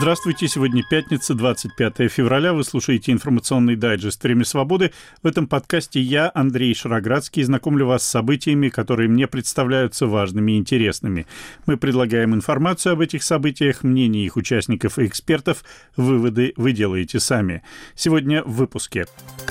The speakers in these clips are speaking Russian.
Здравствуйте, сегодня пятница, 25 февраля. Вы слушаете информационный дайджест «Время свободы». В этом подкасте я, Андрей Шароградский, знакомлю вас с событиями, которые мне представляются важными и интересными. Мы предлагаем информацию об этих событиях, мнения их участников и экспертов. Выводы вы делаете сами. Сегодня в выпуске.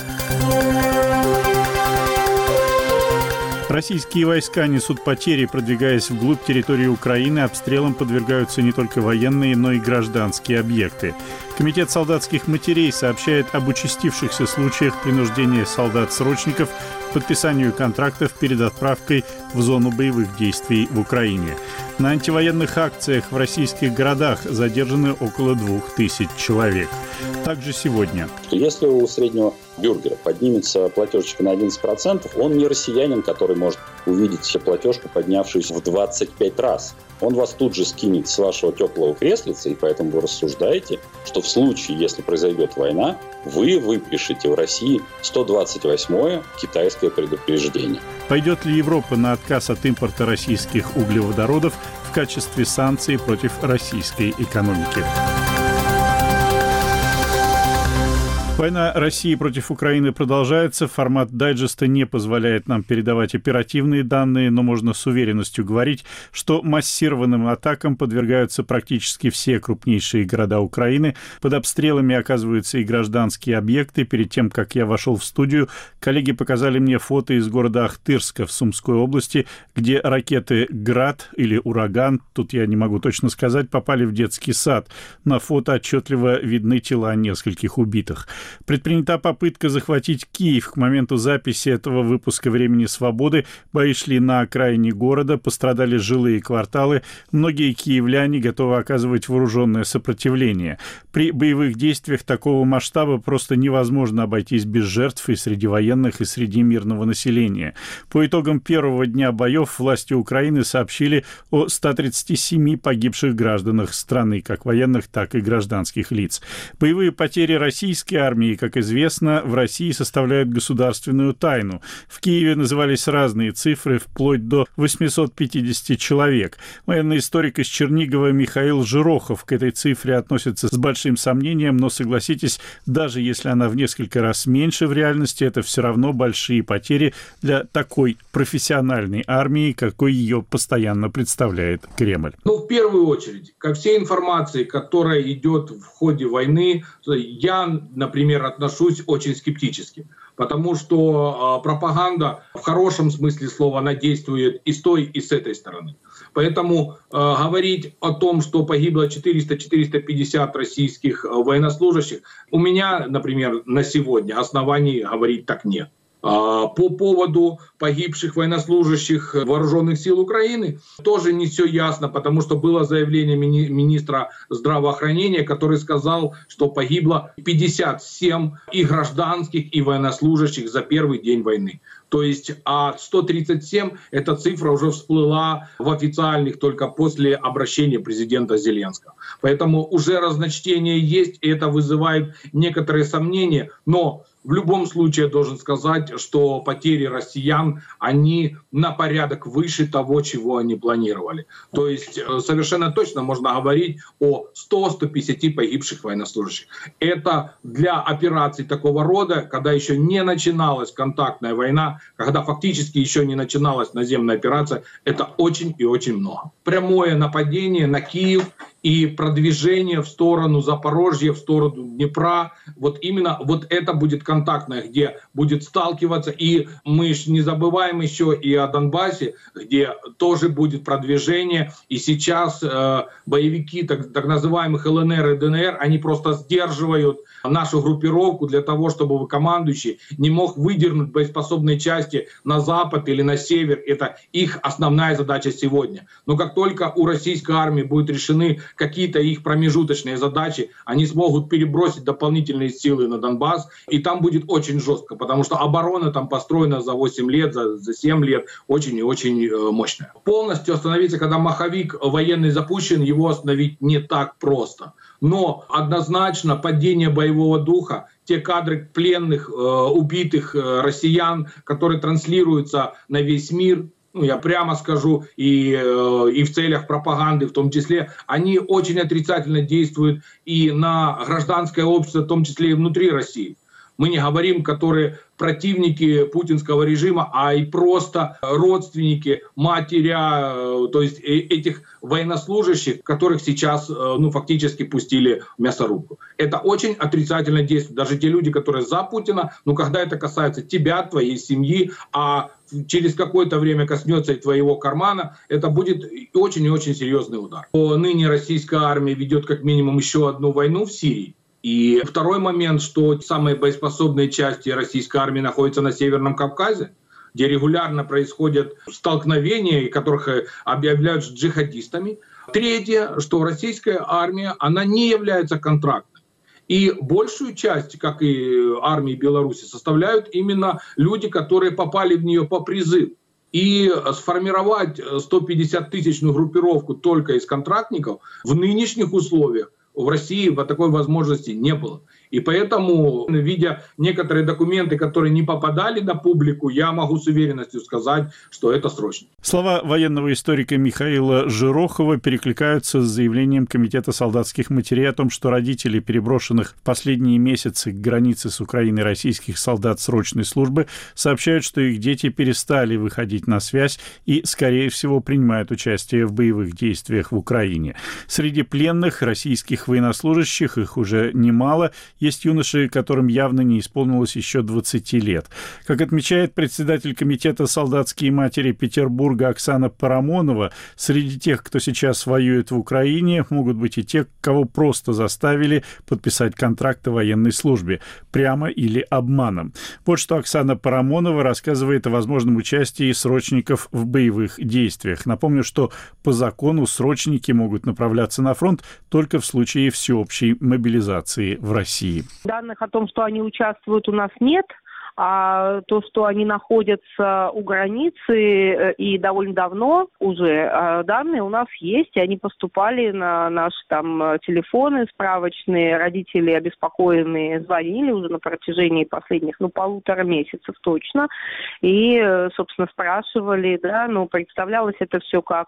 Российские войска несут потери, продвигаясь вглубь территории Украины. Обстрелам подвергаются не только военные, но и гражданские объекты. Комитет солдатских матерей сообщает об участившихся случаях принуждения солдат-срочников к подписанию контрактов перед отправкой в зону боевых действий в Украине. На антивоенных акциях в российских городах задержаны около 2000 человек. Также сегодня. Если у среднего бюргера поднимется платежечка на 11%, он не россиянин, который может увидеть все платежку, поднявшуюся в 25 раз. Он вас тут же скинет с вашего теплого креслица, и поэтому вы рассуждаете, что в случае, если произойдет война, вы выпишете в России 128-е китайское предупреждение. Пойдет ли Европа на отказ от импорта российских углеводородов в качестве санкций против российской экономики? Война России против Украины продолжается. Формат дайджеста не позволяет нам передавать оперативные данные, но можно с уверенностью говорить, что массированным атакам подвергаются практически все крупнейшие города Украины. Под обстрелами оказываются и гражданские объекты. Перед тем, как я вошел в студию, коллеги показали мне фото из города Ахтырска в Сумской области, где ракеты «Град» или «Ураган», тут я не могу точно сказать, попали в детский сад. На фото отчетливо видны тела нескольких убитых. Предпринята попытка захватить Киев. К моменту записи этого выпуска «Времени свободы» бои шли на окраине города, пострадали жилые кварталы. Многие киевляне готовы оказывать вооруженное сопротивление. При боевых действиях такого масштаба просто невозможно обойтись без жертв и среди военных, и среди мирного населения. По итогам первого дня боев власти Украины сообщили о 137 погибших гражданах страны, как военных, так и гражданских лиц. Боевые потери российской армии, как известно, в России составляют государственную тайну. В Киеве назывались разные цифры, вплоть до 850 человек. Военный историк из Чернигова Михаил Жирохов к этой цифре относится с большим сомнением, но, согласитесь, даже если она в несколько раз меньше в реальности, это все равно большие потери для такой профессиональной армии, какой ее постоянно представляет Кремль. В первую очередь, ко всей информации, которая идет в ходе войны, я, например, отношусь очень скептически, потому что пропаганда в хорошем смысле слова, она действует и с той, и с этой стороны. Поэтому говорить о том, что погибло 400-450 российских военнослужащих, у меня, например, на сегодня оснований говорить так нет. По поводу погибших военнослужащих вооруженных сил Украины тоже не все ясно, потому что было заявление министра здравоохранения, который сказал, что погибло 57 и гражданских, и военнослужащих за первый день войны. То есть 137 эта цифра уже всплыла в официальных только после обращения президента Зеленского. Поэтому уже разночтение есть, и это вызывает некоторые сомнения, но в любом случае я должен сказать, что потери россиян, они на порядок выше того, чего они планировали. То есть совершенно точно можно говорить о 100-150 погибших военнослужащих. Это для операций такого рода, когда еще не начиналась контактная война, когда фактически еще не начиналась наземная операция, это очень и очень много. Прямое нападение на Киев и продвижение в сторону Запорожья, в сторону Днепра, вот именно вот это будет контактное, где будет сталкиваться, и мы не забываем еще и о Донбассе, где тоже будет продвижение, и сейчас боевики так называемых ЛНР и ДНР, они просто сдерживают нашу группировку для того, чтобы командующий не мог выдернуть боеспособные части на запад или на север. Это их основная задача сегодня. Но как только у российской армии будут решены какие-то их промежуточные задачи, они смогут перебросить дополнительные силы на Донбасс, и там будет очень жестко, потому что оборона там построена за 8 лет, за 7 лет, очень и очень мощная. Полностью остановиться, когда маховик военный запущен, его остановить не так просто. Но однозначно падение боевого духа, те кадры пленных, убитых россиян, которые транслируются на весь мир, я прямо скажу, и в целях пропаганды в том числе, они очень отрицательно действуют и на гражданское общество, в том числе и внутри России. Мы не говорим, которые противники путинского режима, а и просто родственники, матеря, то есть этих военнослужащих, которых сейчас фактически пустили в мясорубку. Это очень отрицательно действует. Даже те люди, которые за Путина, когда это касается тебя, твоей семьи, а через какое-то время коснется и твоего кармана, это будет очень и очень серьезный удар. Ныне российская армия ведет как минимум еще одну войну в Сирии. И второй момент, что самые боеспособные части российской армии находятся на Северном Кавказе, где регулярно происходят столкновения, которых объявляют джихадистами. Третье, что российская армия, она не является контрактной. И большую часть, как и армии Беларуси, составляют именно люди, которые попали в нее по призыву. И сформировать 150-тысячную группировку только из контрактников в нынешних условиях в России такой возможности не было. И поэтому, видя некоторые документы, которые не попадали на публику, я могу с уверенностью сказать, что это срочно. Слова военного историка Михаила Жирохова перекликаются с заявлением Комитета солдатских матерей о том, что родители переброшенных в последние месяцы к границе с Украиной российских солдат срочной службы сообщают, что их дети перестали выходить на связь и, скорее всего, принимают участие в боевых действиях в Украине. Среди пленных российских военнослужащих, их уже немало, есть юноши, которым явно не исполнилось еще 20 лет. Как отмечает председатель комитета «Солдатские матери» Петербурга Оксана Парамонова, среди тех, кто сейчас воюет в Украине, могут быть и те, кого просто заставили подписать контракт о военной службе, прямо или обманом. Вот что Оксана Парамонова рассказывает о возможном участии срочников в боевых действиях. Напомню, что по закону срочники могут направляться на фронт только в случае всеобщей мобилизации в России. Данных о том, что они участвуют, у нас нет. А то, что они находятся у границы и довольно давно уже, данные у нас есть, и они поступали на наши телефоны справочные, родители обеспокоенные звонили уже на протяжении последних 1,5 месяцев точно, и, собственно, спрашивали, представлялось это все как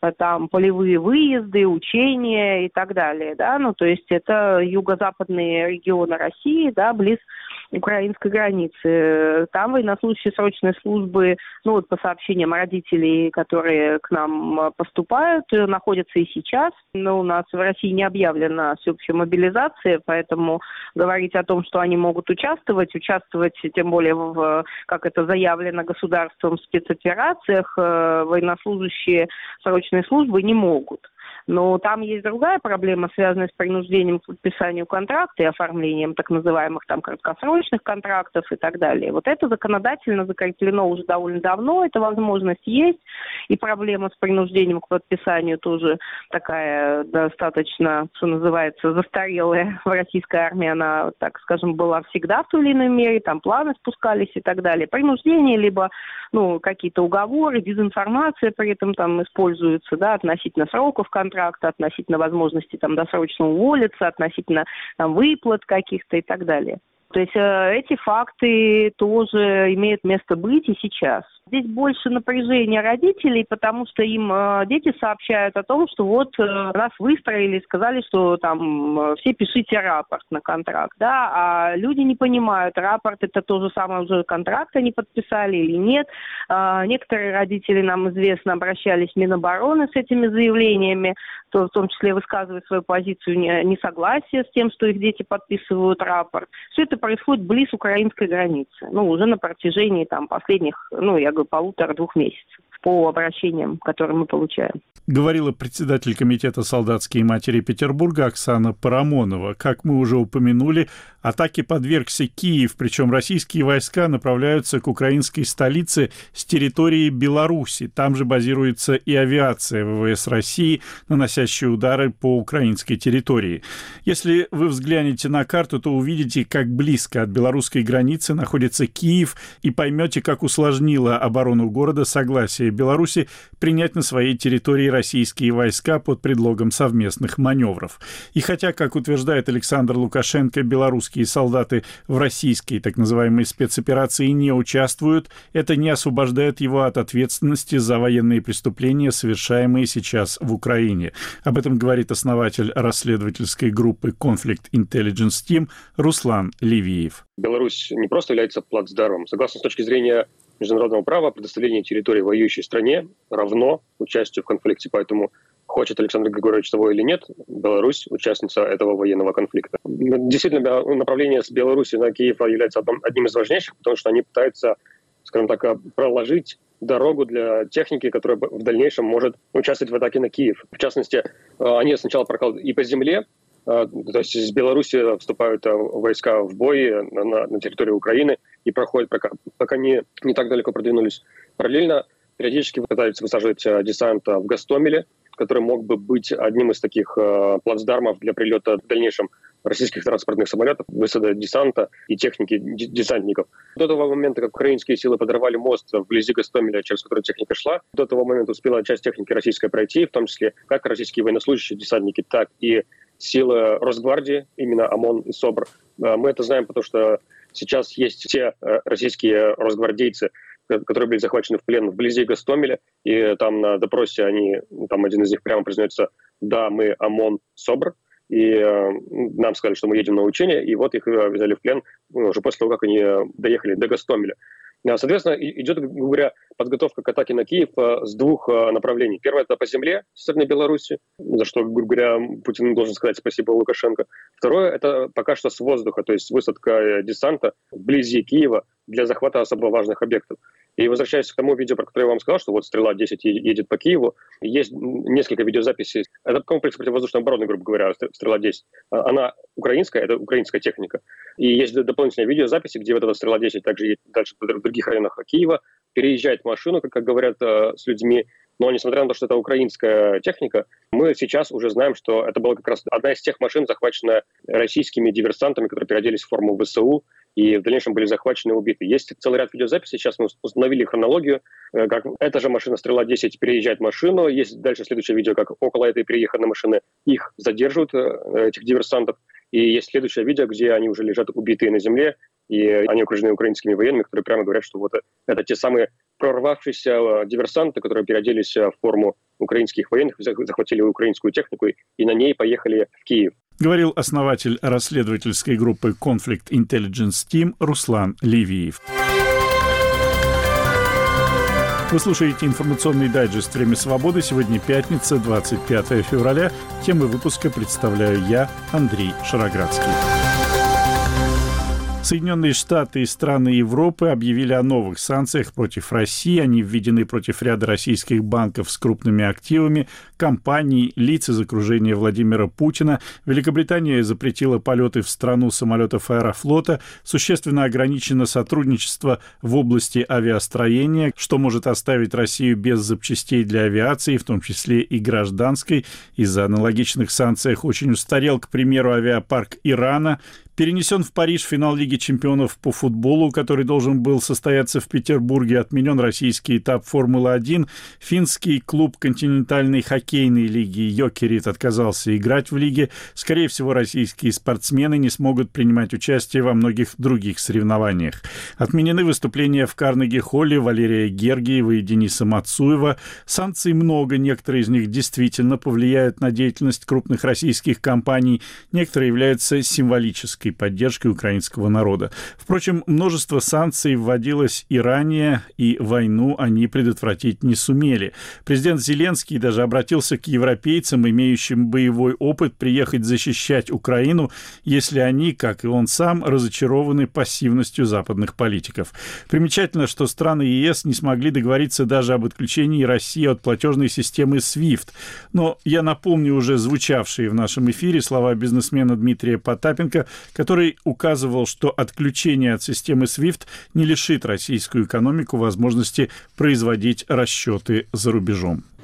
полевые выезды, учения и так далее, то есть это юго-западные регионы России, близ украинской границы. Там военнослужащие срочной службы, по сообщениям родителей, которые к нам поступают, находятся и сейчас. Но у нас в России не объявлена всеобщая мобилизация, поэтому говорить о том, что они могут участвовать, тем более, как это заявлено государством, в спецоперациях, военнослужащие срочной службы не могут. Но там есть другая проблема, связанная с принуждением к подписанию контракта и оформлением так называемых краткосрочных контрактов и так далее. Вот это законодательно закреплено уже довольно давно, эта возможность есть. И проблема с принуждением к подписанию тоже такая достаточно, что называется, застарелая в российской армии. Она, так скажем, была всегда в той или иной мере, там планы спускались и так далее. Принуждение, либо какие-то уговоры, дезинформация при этом используется, относительно сроков контракта, относительно возможности досрочно уволиться, относительно выплат каких-то и так далее. То есть эти факты тоже имеют место быть и сейчас. Здесь больше напряжения родителей, потому что им дети сообщают о том, что нас выстроили, сказали, что все пишите рапорт на контракт, а люди не понимают, рапорт это то же самое, уже контракт они подписали или нет. Некоторые родители, нам известно, обращались в Минобороны с этими заявлениями, в том числе высказывая свою позицию несогласия с тем, что их дети подписывают рапорт. Все это происходит близ украинской границы, уже на протяжении последних, 1,5-2 месяцев по обращениям, которые мы получаем. Говорила председатель комитета «Солдатские матери» Петербурга Оксана Парамонова. Как мы уже упомянули, атаке подвергся Киев, причем российские войска направляются к украинской столице с территории Беларуси. Там же базируется и авиация ВВС России, наносящая удары по украинской территории. Если вы взглянете на карту, то увидите, как близко от белорусской границы находится Киев, и поймете, как усложнило оборону города согласие Беларуси принять на своей территории российские войска под предлогом совместных маневров. И хотя, как утверждает Александр Лукашенко, белорусские солдаты в российской так называемой спецоперации не участвуют, это не освобождает его от ответственности за военные преступления, совершаемые сейчас в Украине. Об этом говорит основатель расследовательской группы Conflict Intelligence Team Руслан Ливиев. Беларусь не просто является плацдармом. Согласно с точки зрения международного права, предоставление территории воюющей стране равно участию в конфликте. Поэтому, хочет Александр Григорьевич того или нет, Беларусь – участница этого военного конфликта. Действительно, направление с Беларуси на Киев является одним из важнейших, потому что они пытаются, скажем так, проложить дорогу для техники, которая в дальнейшем может участвовать в атаке на Киев. В частности, они сначала прокладывают и по земле, то есть из Беларуси вступают войска в бой на территории Украины и проходят, пока не так далеко продвинулись. Параллельно периодически пытаются высаживать десант в Гостомеле, который мог бы быть одним из таких плацдармов для прилета в дальнейшем российских транспортных самолетов, высадки десанта и техники десантников. До того момента, как украинские силы подорвали мост вблизи Гостомеля, через который техника шла, до того момента успела часть техники российской пройти, в том числе как российские военнослужащие, десантники, так и силы Росгвардии, именно ОМОН и СОБР. Мы это знаем, потому что сейчас есть те российские росгвардейцы, которые были захвачены в плен вблизи Гостомеля, и там на допросе там один из них прямо признается: да, мы ОМОН, СОБР, и нам сказали, что мы едем на учения, и вот их взяли в плен уже после того, как они доехали до Гостомеля. Соответственно, идет, грубо говоря, подготовка к атаке на Киев с двух направлений. Первое – это по земле со стороны Беларуси, за что, грубо говоря, Путин должен сказать спасибо Лукашенко. Второе – это пока что с воздуха, то есть высадка десанта вблизи Киева для захвата особо важных объектов. И возвращаясь к тому видео, про которое я вам сказал, что вот «Стрела-10» едет по Киеву, есть несколько видеозаписей. Это комплекс противовоздушной обороны, грубо говоря, «Стрела-10». Она украинская, это украинская техника. И есть дополнительные видеозаписи, где вот эта «Стрела-10» также едет дальше в других районах Киева, переезжает машину, как говорят, с людьми. Но несмотря на то, что это украинская техника, мы сейчас уже знаем, что это была как раз одна из тех машин, захваченная российскими диверсантами, которые переоделись в форму ВСУ и в дальнейшем были захвачены и убиты. Есть целый ряд видеозаписей, сейчас мы установили хронологию, как эта же машина «Стрела-10» переезжает машину, есть дальше следующее видео, как около этой перееханной машины их задерживают, этих диверсантов, и есть следующее видео, где они уже лежат убитые на земле, и они окружены украинскими военными, которые прямо говорят, что вот это те самые прорвавшиеся диверсанты, которые переоделись в форму украинских военных, захватили украинскую технику и на ней поехали в Киев. Говорил основатель расследовательской группы Conflict Intelligence Team Руслан Ливиев. Вы слушаете информационный дайджест «Время свободы». Сегодня пятница, 25 февраля. Темы выпуска представляю я, Андрей Шароградский. Соединенные Штаты и страны Европы объявили о новых санкциях против России. Они введены против ряда российских банков с крупными активами, компаний, лиц из окружения Владимира Путина. Великобритания запретила полеты в страну самолетов Аэрофлота. Существенно ограничено сотрудничество в области авиастроения, что может оставить Россию без запчастей для авиации, в том числе и гражданской. Из-за аналогичных санкций очень устарел, к примеру, авиапарк Ирана. Перенесен в Париж финал Лиги чемпионов по футболу, который должен был состояться в Петербурге. Отменен российский этап Формулы-1. Финский клуб континентальной хоккейной лиги «Йокерит» отказался играть в лиге. Скорее всего, российские спортсмены не смогут принимать участие во многих других соревнованиях. Отменены выступления в Карнеги-холле Валерия Гергиева и Дениса Мацуева. Санкций много, некоторые из них действительно повлияют на деятельность крупных российских компаний, некоторые являются символической поддержкой украинского народа. Впрочем, множество санкций вводилось и ранее, и войну они предотвратить не сумели. Президент Зеленский даже обратился к европейцам, имеющим боевой опыт, приехать защищать Украину, если они, как и он сам, разочарованы пассивностью западных политиков. Примечательно, что страны ЕС не смогли договориться даже об отключении России от платежной системы SWIFT. Но я напомню уже звучавшие в нашем эфире слова бизнесмена Дмитрия Потапенко, который указывал, что отключение от системы SWIFT не лишит российскую экономику возможности производить расчеты за рубежом.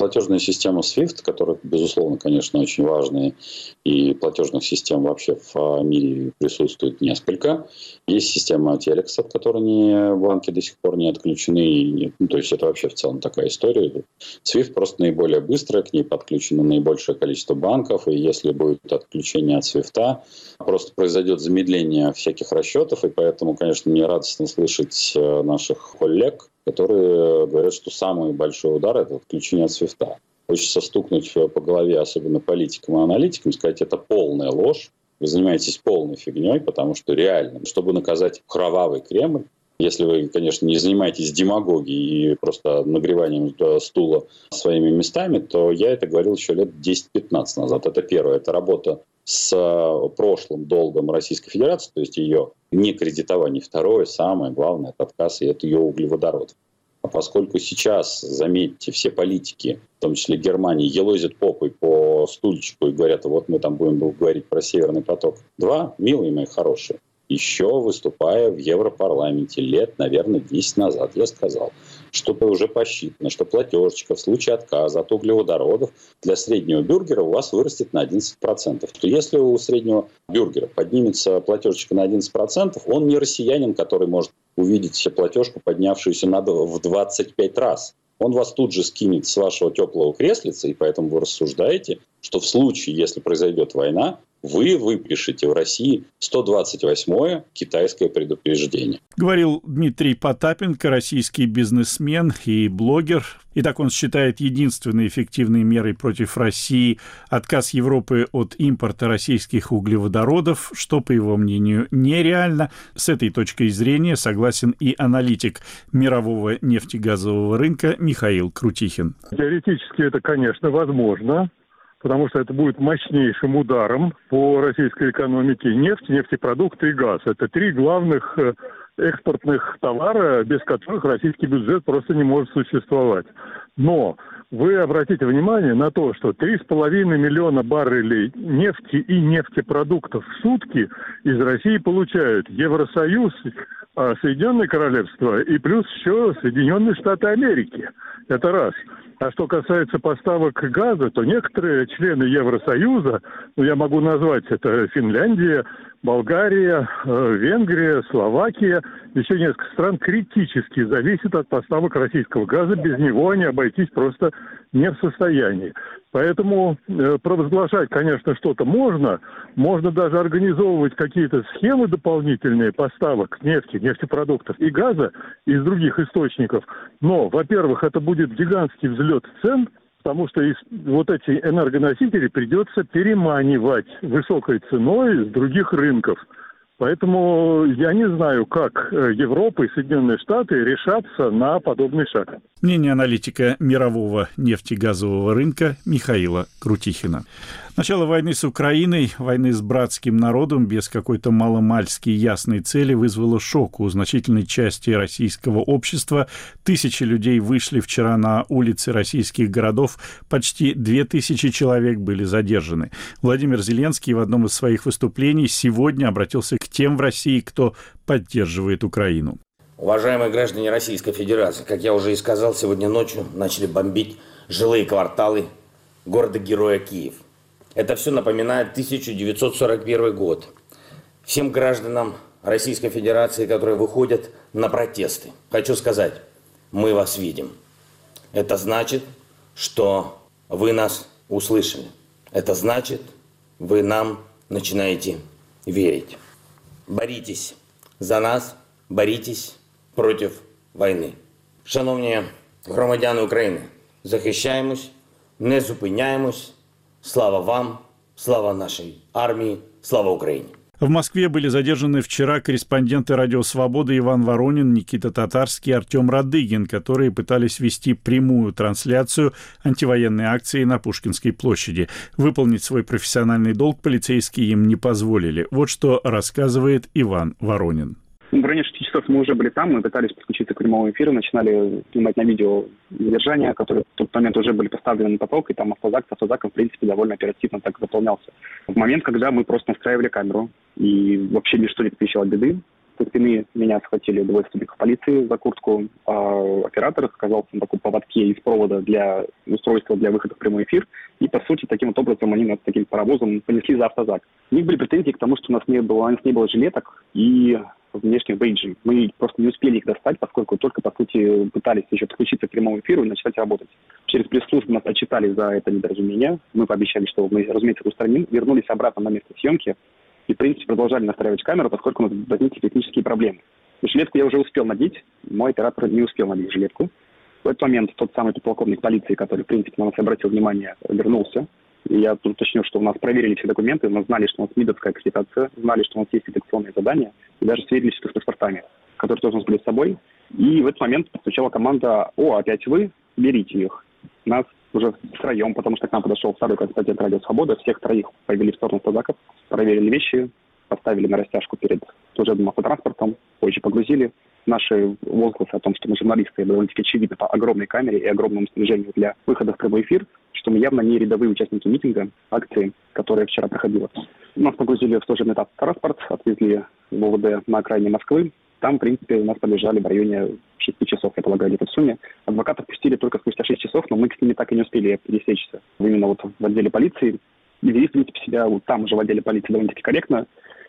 Платежная система SWIFT, которая, безусловно, конечно, очень важная, и платежных систем вообще в мире присутствует несколько. Есть система Telex, от которой банки до сих пор не отключены. То есть это вообще в целом такая история. SWIFT просто наиболее быстрая, к ней подключено наибольшее количество банков, и если будет отключение от SWIFT, просто произойдет замедление всяких расчетов, и поэтому, конечно, мне радостно слышать наших коллег, которые говорят, что самый большой удар – это отключение от SWIFT. Хочется стукнуть по голове, особенно политикам и аналитикам, сказать, это полная ложь. Вы занимаетесь полной фигней, потому что реально, чтобы наказать кровавый Кремль, если вы, конечно, не занимаетесь демагогией и просто нагреванием стула своими местами, то я это говорил еще лет 10-15 назад. Это первое. Это работа с прошлым долгом Российской Федерации, то есть ее не кредитование. Второе, самое главное, это отказ, и это ее углеводород. А поскольку сейчас, заметьте, все политики, в том числе Германии, елозят попой по стульчику и говорят, вот мы там будем говорить про Северный поток-2, милые мои хорошие, еще выступая в Европарламенте лет, наверное, 10 назад, я сказал, что уже посчитано, что платежечка в случае отказа от углеводородов для среднего бюргера у вас вырастет на 11%. То если у среднего бюргера поднимется платежечка на 11%, он не россиянин, который может увидеть платежку, поднявшуюся в 25 раз. Он вас тут же скинет с вашего теплого креслица, и поэтому вы рассуждаете, что в случае, если произойдет война, вы выпишете в России 128-е китайское предупреждение. Говорил Дмитрий Потапенко, российский бизнесмен и блогер. Итак, он считает единственной эффективной мерой против России отказ Европы от импорта российских углеводородов, что, по его мнению, нереально. С этой точкой зрения согласен и аналитик мирового нефтегазового рынка Михаил Крутихин. Теоретически это, конечно, возможно, потому что это будет мощнейшим ударом по российской экономике. Нефть, нефтепродукты и газ. Это три главных экспортных товара, без которых российский бюджет просто не может существовать. Но вы обратите внимание на то, что 3,5 миллиона баррелей нефти и нефтепродуктов в сутки из России получают Евросоюз, Соединенное Королевство и плюс еще Соединенные Штаты Америки. Это раз. А что касается поставок газа, то некоторые члены Евросоюза, я могу назвать это Финляндия, Болгария, Венгрия, Словакия, еще несколько стран критически зависят от поставок российского газа. Без него они обойтись просто не в состоянии. Поэтому провозглашать, конечно, что-то можно. Можно даже организовывать какие-то схемы дополнительные поставок нефти, нефтепродуктов и газа из других источников. Но, во-первых, это будет гигантский взлет цен, потому что вот эти энергоносители придется переманивать высокой ценой с других рынков. Поэтому я не знаю, как Европа и Соединенные Штаты решатся на подобный шаг. Мнение аналитика мирового нефтегазового рынка Михаила Крутихина. Начало войны с Украиной, войны с братским народом без какой-то маломальски ясной цели вызвало шок у значительной части российского общества. Тысячи людей вышли вчера на улицы российских городов, почти 2000 человек были задержаны. Владимир Зеленский в одном из своих выступлений сегодня обратился к тем в России, кто поддерживает Украину. Уважаемые граждане Российской Федерации, как я уже и сказал, сегодня ночью начали бомбить жилые кварталы города-героя Киев. Это все напоминает 1941 год. Всем гражданам Российской Федерации, которые выходят на протесты, хочу сказать, мы вас видим. Это значит, что вы нас услышали. Это значит, вы нам начинаете верить. Боритесь за нас, боритесь проти війни. Шановні громадяни України, захищаємось, не зупиняємось. Слава вам, слава нашей армии, слава Украине. В Москве были задержаны вчера корреспонденты «Радио Свобода» Иван Воронин, Никита Татарский и Артем Радыгин, которые пытались вести прямую трансляцию антивоенной акции на Пушкинской площади. Выполнить свой профессиональный долг полицейские им не позволили. Вот что рассказывает Иван Воронин. В районе 6 часов мы уже были там, мы пытались подключиться к прямому эфиру, начинали снимать на видео задержания, которые в тот момент уже были поставлены на поток, и там автозак в принципе, довольно оперативно так заполнялся. В момент, когда мы просто настраивали камеру, и вообще ничто не предвещало беды, Со спины меня схватили двое сотрудников полиции за куртку, а оператор оказался на таком поводке из провода для устройства для выхода в прямой эфир. И, по сути, таким вот образом они нас таким паровозом понесли за автозак. У них были претензии к тому, что у нас не было жилеток и внешних бейджей. Мы просто не успели их достать, поскольку только, по сути, пытались еще подключиться к прямому эфиру и начать работать. Через пресс-службу нас отчитали за это недоразумение. Мы пообещали, что мы, разумеется, это устраним. Вернулись обратно на место съемки. И, в принципе, продолжали настраивать камеру, поскольку у нас возникли технические проблемы. И жилетку я уже успел надеть, мой оператор не успел надеть жилетку. В этот момент тот самый подполковник полиции, который, в принципе, на нас обратил внимание, вернулся. И я тут уточню, что у нас проверили все документы, мы знали, что у нас МИДовская аккредитация, знали, что у нас есть редакционные задания, и даже сверились с паспортами, которые тоже у нас были с собой. И в этот момент постучала команда: «О, опять вы? Берите их». Нас уже втроем, потому что к нам подошел второй корреспондент «Радио Свобода», всех троих повели в сторону автозаков, проверили вещи, поставили на растяжку перед служебным автотранспортом, позже погрузили. Наши возгласы о том, что мы журналисты, довольно-таки очевидно по огромной камере и огромному снаряжению для выхода в прямой эфир, что мы явно не рядовые участники митинга, акции, которая вчера проходила. Нас погрузили в служебный автотранспорт, отвезли в ОВД на окраине Москвы. Там, в принципе, нас поддержали в районе 6 часов, я полагаю, где-то в сумме. Адвокатов пустили только спустя 6 часов, но мы с ними так и не успели пересечься. Именно вот в отделе полиции. И вели, в принципе, себя вот там уже в отделе полиции довольно-таки корректно.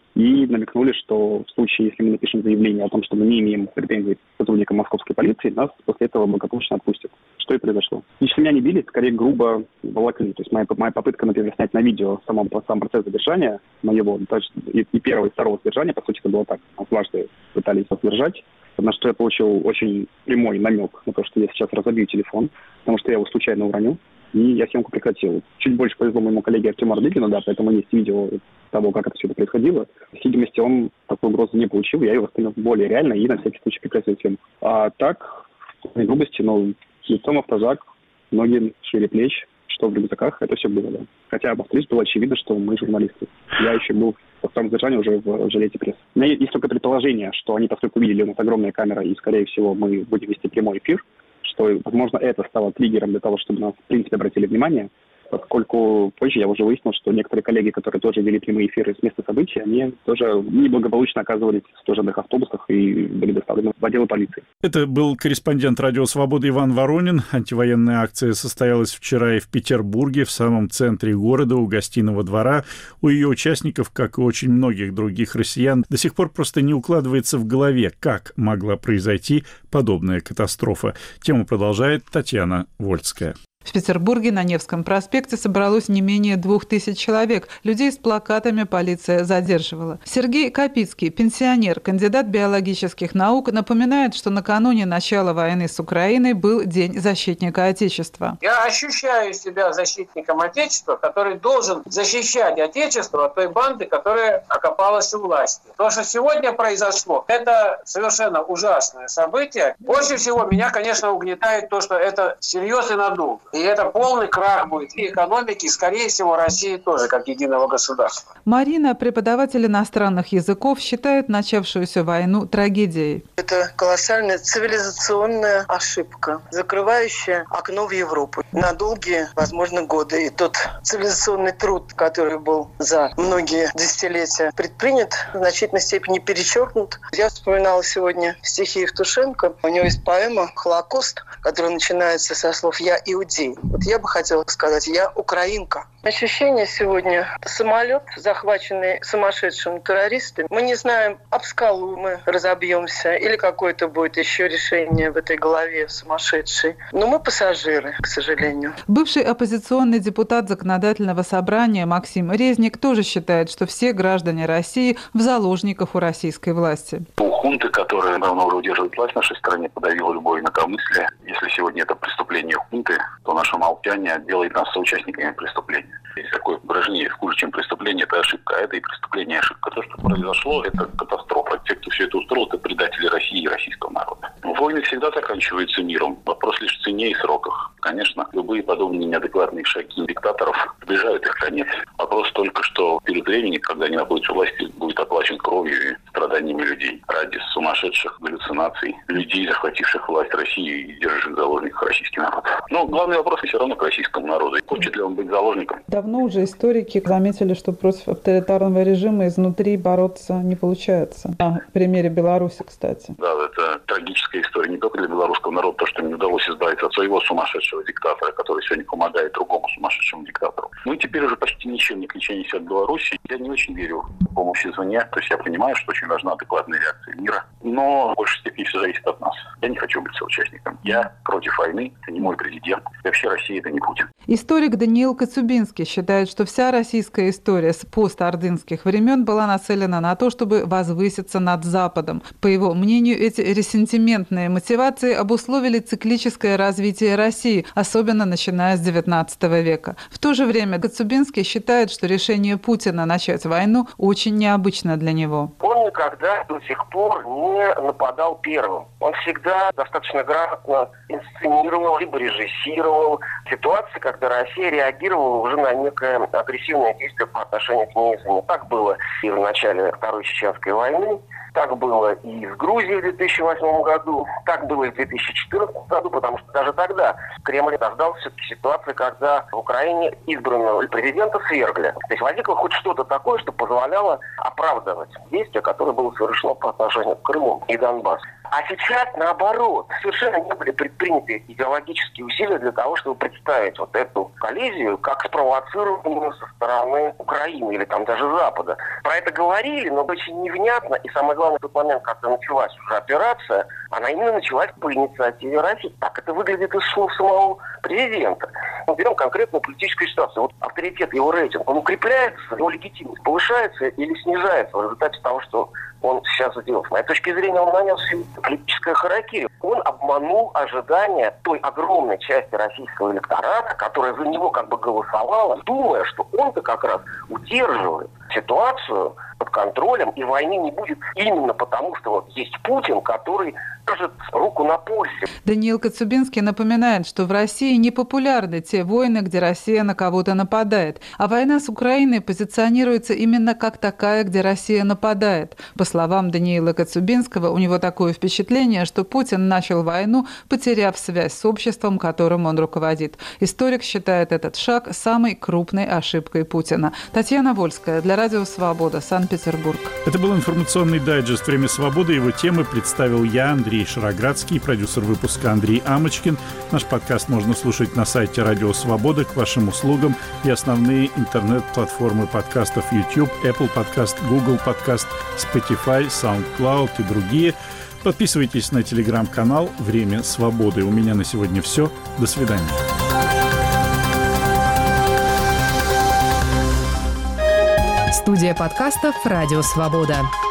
И намекнули, что в случае, если мы напишем заявление о том, что мы не имеем претензий к сотрудникам московской полиции, нас после этого благополучно отпустят. Что и произошло. Лично меня не били, скорее грубо волокли. То есть моя попытка, например, снять на видео сам процесс задержания моего, и первого, и второго задержания, по сути, это было так. Нас дважды пытались задержать, на что я получил очень прямой намек на то, что я сейчас разобью телефон, потому что я его случайно уронил, и я съемку прекратил. Чуть больше повезло моему коллеге Артему Ардыгину, да, поэтому есть видео того, как это все это происходило. В видимости, он такую угрозу не получил, я его воспринял более реально и на всякий случай прекратил съемку. А так, в грубости, лицом автозак, ноги шире плеч, что в рюкзаках, это все было, да. Хотя, повторюсь, было очевидно, что мы журналисты. Я еще был во втором задержании уже в жилете пресс. У меня есть только предположение, что они, поскольку увидели, у нас огромная камера, и, скорее всего, мы будем вести прямой эфир, что, возможно, это стало триггером для того, чтобы нас, в принципе, обратили внимание, поскольку позже я уже выяснил, что некоторые коллеги, которые тоже вели прямые эфиры с места событий, они тоже неблагополучно оказывались в служебных автобусах и были доставлены в отдел полиции. Это был корреспондент «Радио Свобода» Иван Воронин. Антивоенная акция состоялась вчера и в Петербурге, в самом центре города, у Гостиного двора. У ее участников, как и очень многих других россиян, до сих пор просто не укладывается в голове, как могла произойти подобная катастрофа. Тему продолжает Татьяна Вольская. В Петербурге на Невском проспекте собралось не менее 2000 человек. Людей с плакатами полиция задерживала. Сергей Капицкий, пенсионер, кандидат биологических наук, напоминает, что накануне начала войны с Украиной был День защитника Отечества. Я ощущаю себя защитником Отечества, который должен защищать Отечество от той банды, которая окопалась у власти. То, что сегодня произошло, это совершенно ужасное событие. Больше всего меня, конечно, угнетает то, что это всерьез и надолго. И это полный крах будет и экономики, и, скорее всего, России тоже, как единого государства. Марина, преподаватель иностранных языков, считает начавшуюся войну трагедией. Это колоссальная цивилизационная ошибка, закрывающая окно в Европу на долгие, возможно, годы. И тот цивилизационный труд, который был за многие десятилетия предпринят, в значительной степени перечеркнут. Я вспоминала сегодня стихи Евтушенко. У него есть поэма «Холокост», которая начинается со слов «Я иудей». Вот я бы хотела сказать, я украинка. Ощущение сегодня: самолет, захваченный сумасшедшими террористами. Мы не знаем, об скалу мы разобьемся или какое-то будет еще решение в этой голове сумасшедшей. Но мы пассажиры, к сожалению. Бывший оппозиционный депутат Законодательного собрания Максим Резник тоже считает, что все граждане России в заложниках у российской власти. У хунты, которая давно уже удерживает власть в нашей стране, подавила любое инакомыслие. Если сегодня это преступление хунты, то наше молчание делает нас соучастниками преступления. Есть такое выражение: хуже, чем преступление, это ошибка. А это и преступление, и ошибка. То, что произошло, это катастрофа. Те, кто все это устроил, это предатели России и российского народа. Войны всегда заканчиваются миром. Вопрос лишь в цене и сроках. Конечно, любые подобные неадекватные шаги диктаторов приближают их конец. Вопрос только, что перед временем, когда они находятся у власти, будет оплачен кровью и страданиями людей ради сумасшедших галлюцинаций людей, захвативших власть России и держащих в заложниках российский народ. Но главный вопрос все равно к российскому народу. Хочет ли он быть заложником? Давно уже историки заметили, что против авторитарного режима изнутри бороться не получается. На примере Беларуси, кстати. Да, это трагическая история не только для белорусского народа, то, что им не удалось избавиться от своего сумасшедшего диктатора, который сегодня помогает другому сумасшедшему диктатору. Ну и теперь уже почти ничем не отличаемся от Беларуси. Я не очень верю в помощь извне. То есть я понимаю, что очень важна адекватная реакция мира. Но в большей степени все зависит от нас. Я не хочу быть соучастником. Я против войны. Это не мой президент. И вообще Россия — это не Путин. Историк Даниил Коцюбинский считает, что вся российская история с постордынских времен была нацелена на то, чтобы возвыситься над Западом. По его мнению, эти ресентиментные мотивации обусловили циклическое развитие России, особенно начиная с XIX века. В то же время Коцюбинский считает, что решение Путина начать войну очень необычно для него. Он никогда до сих пор не нападал первым. Он всегда достаточно грамотно инсценировал, либо режиссировал ситуации, когда Россия реагировала уже на некое агрессивное действие по отношению к ней извне. Так было и в начале Второй Чеченской войны, так было и с Грузией в 2008 году, так было и в 2014 году, потому что даже тогда Кремль дождался все-таки ситуации, когда в Украине избранного президента свергли. То есть возникло хоть что-то такое, что позволяло оправдывать действия, которое было совершено по отношению к Крыму и Донбассу. А сейчас, наоборот, совершенно не были предприняты идеологические усилия для того, чтобы представить вот эту коллизию как спровоцированную со стороны Украины или там даже Запада. Про это говорили, но очень невнятно. И самое главное, в тот момент, когда началась уже операция, она именно началась по инициативе России. Так это выглядит из слов самого президента. Мы берем конкретную политическую ситуацию. Вот авторитет, его рейтинг, он укрепляется, его легитимность повышается или снижается в результате того, что он сейчас сделал. С моей точки зрения, он нанес политическое харакири. Он обманул ожидания той огромной части российского электората, которая за него как бы голосовала, думая, что он-то как раз удерживает ситуацию под контролем, и войны не будет именно потому, что вот есть Путин, который держит руку на пульсе. Даниил Коцюбинский напоминает, что в России не популярны те войны, где Россия на кого-то нападает, а война с Украиной позиционируется именно как такая, где Россия нападает. По словам Даниила Коцюбинского, у него такое впечатление, что Путин начал войну, потеряв связь с обществом, которым он руководит. Историк считает этот шаг самой крупной ошибкой Путина. Татьяна Вольская для Радио Свобода, Санкт-Петербург. Это был информационный дайджест «Время свободы». Его темы представил я, Андрей Шароградский, продюсер выпуска Андрей Амочкин. Наш подкаст можно слушать на сайте Радио Свобода к вашим услугам и основные интернет-платформы подкастов YouTube, Apple Podcast, Google Podcast, Spotify, SoundCloud и другие. Подписывайтесь на телеграм-канал «Время свободы». У меня на сегодня все. До свидания. Студия подкастов «Радио Свобода».